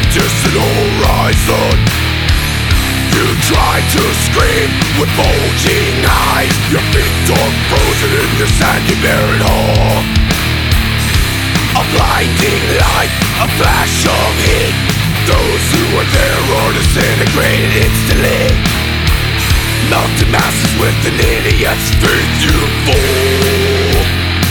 distant horizon. You try to scream with bulging eyes, your feet are frozen in your sandy barren hole. A blinding light, a flash of heat. Those who are there are disintegrated instantly. Melting masses with an idiot's faith, you fool.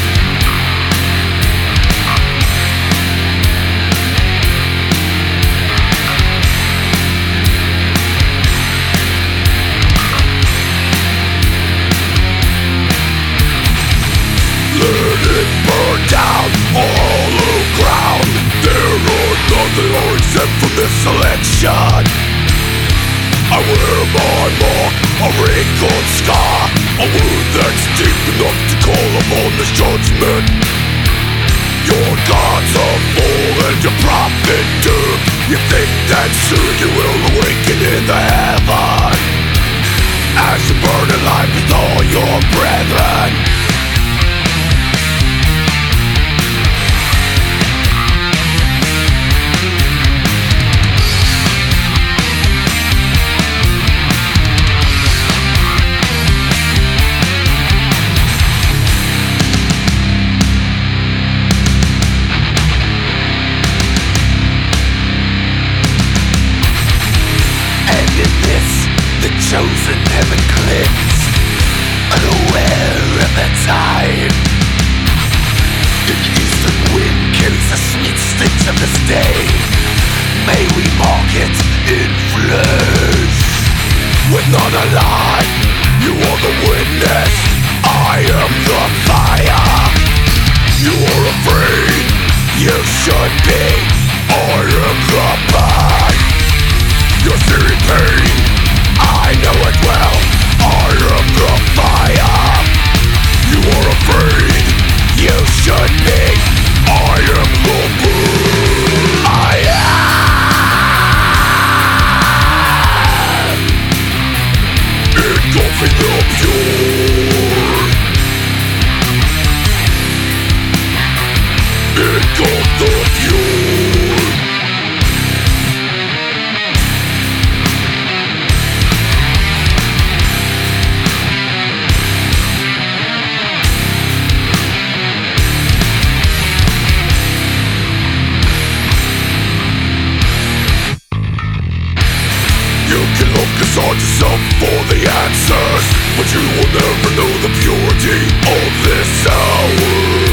Let it burn down all hollow ground. There are nothing more exempt from this selection. I wear my mark, a wrinkled scar, a wound that's deep enough to call upon this judgment. Your gods are full and your prophet doomed. You think that soon you will awaken in the heaven, as you burn alive with all your brethren. The chosen heaven cleansed, unaware of the time. The eastern wind carries the sweet stench of this day. May we mark it in flesh. With none alive, you are the witness, I am the fire. You are afraid, you should be, I am the burn. You're fearing pain, I know it well, I am the fire. You are afraid, you should be, I am the burn. I am engulfing the pure. Engulf the pure. You can look inside yourself for the answers, but you will never know the purity of this hour.